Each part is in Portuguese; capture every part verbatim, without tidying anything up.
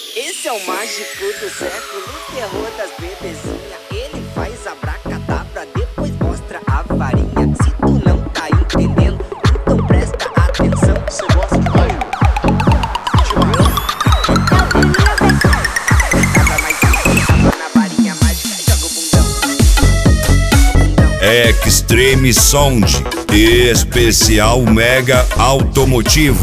Esse é o mágico do século, o terror das bebezinhas. Ele faz abracadabra, depois mostra a varinha. Se tu não tá entendendo, então presta atenção. Você gosta de raio? Extreme Sound, especial mega automotivo.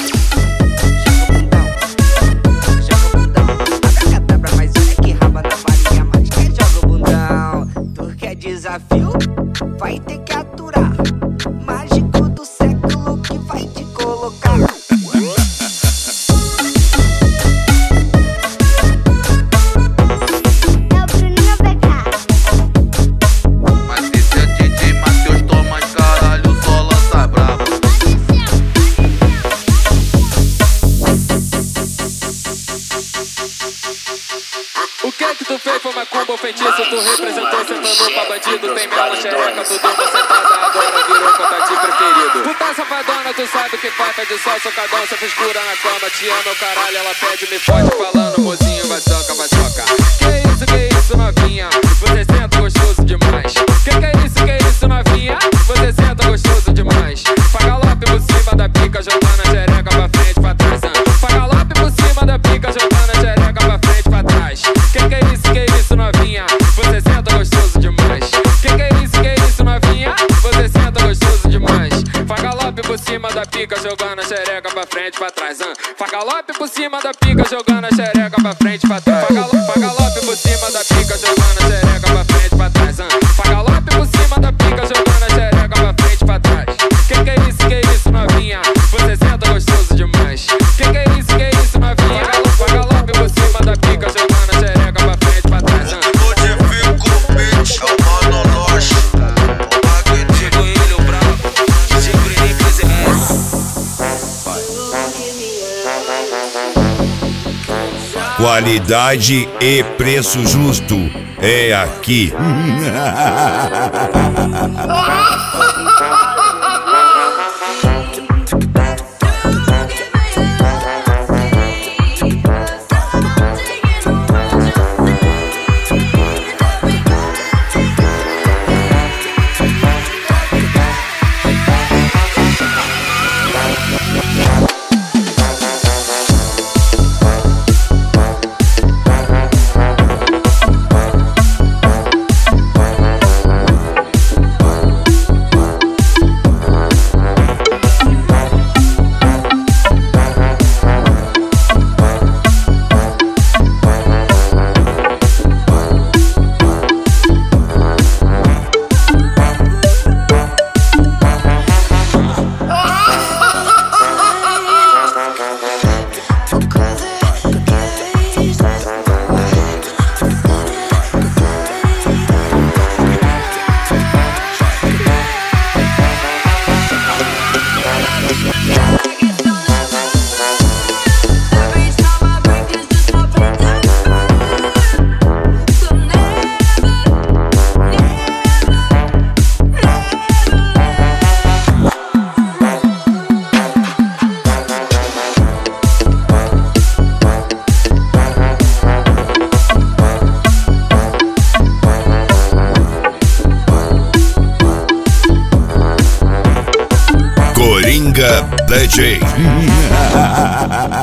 Desafio, vai ter que aturar. Mágico do século que vai te colocar. É o Bruninho B K. Mas esse é D J Matheus, toma caralho, só lança brava. O que é que tu fez? Foi macumba ou feitiço? Tu representou sentando pra bandido. Tem mela, xereca, tu deu uma sentada. Agora virou contatinho preferido. Puta safadona, tu sabe o que faz. Pede só socadão, cê frescura na cama. Te ama, meu caralho, ela pede, me fode. Falando, mozinho, vai soca, vai soca. Que isso, que isso, novinha? Você senta gostoso demais. Que que é isso, que isso, novinha? Você senta gostoso demais. Fagalope por cima da pica, jogando a xereca pra frente, pra trás. Fagalope por cima da pica, jogando a xereca pra frente, pra trás. Que que é isso, que é isso, novinha? Você senta gostoso demais. Que que é isso, que é isso, novinha? Você senta gostoso demais. Fagalope por cima da pica, jogando a xereca pra frente, pra trás. Fagalope por cima da pica, jogando a xereca pra frente, pra trás. Fagalope, fagalope por cima da pica, jogando a xereca pra frente, pra trás. Fagalope por cima da pica, jogando a xereca pra frente, pra trás. Que que é isso, que é isso, novinha? Você senta gostoso demais. Que que é isso, que é isso, novinha? Fagalope por cima da pica, jogando a xereca pra frente, pra trás. Modifico o beat, é o Mano Loche. O magnífico, ele o brabo. Sempre nem Qualidade e preço justo é aqui. Coringa D J.